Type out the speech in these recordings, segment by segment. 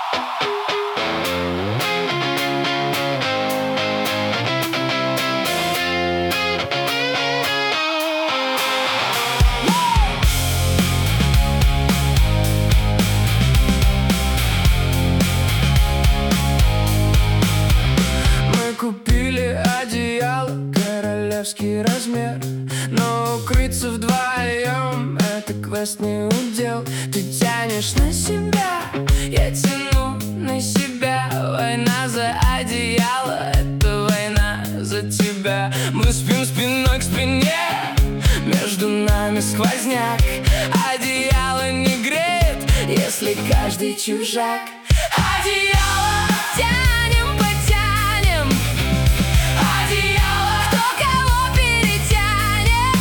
Купили одеяло, королевский размер, но укрыться вдвоем — это квест, не удел. Ты тянешь на себя, я тяну на себя. Война за одеяло — это война за тебя. Мы спим спиной к спине, между нами сквозняк. Одеяло не греет, если каждый чужак. Одеяло тянем, потянем. Одеяло, кто кого перетянет.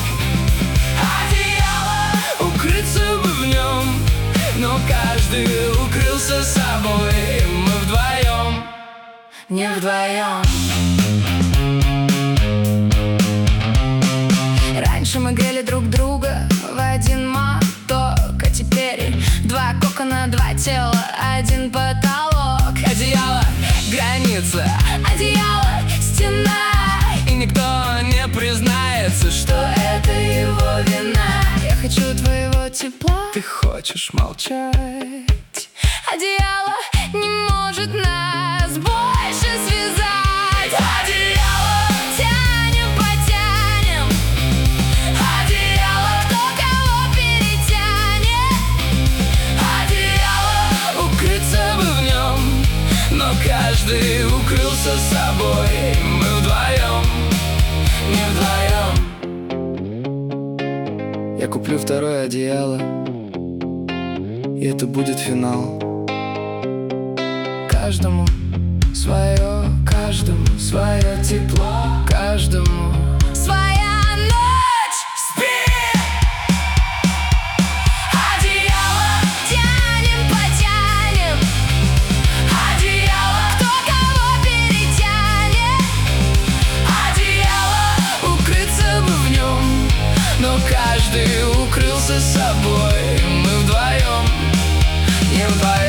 Одеяло, укрыться бы в нем, но каждый укрылся собой. Мы вдвоем, не вдвоем. Раньше мы грели друг друга в один моток, а теперь два кокона, два тела, один потолок. Одеяло — граница, одеяло — стена, и никто не признается, что это его вина. Я хочу твоего тепла, ты хочешь молчать. Одеяло не может нас больше связать. Одеяло тянем, потянем. Одеяло, кто кого перетянет. Одеяло, укрыться бы в нем, но каждый укрылся собой. Мы вдвоем, не вдвоем. Я куплю второе одеяло, и это будет финал. Каждому свое тепло, каждому своя ночь. Спи! Одеяло тянем, потянем. Одеяло, кто кого перетянет. Одеяло, укрыться бы в нем, но каждый укрылся собой. Мы вдвоем, не вдвоем.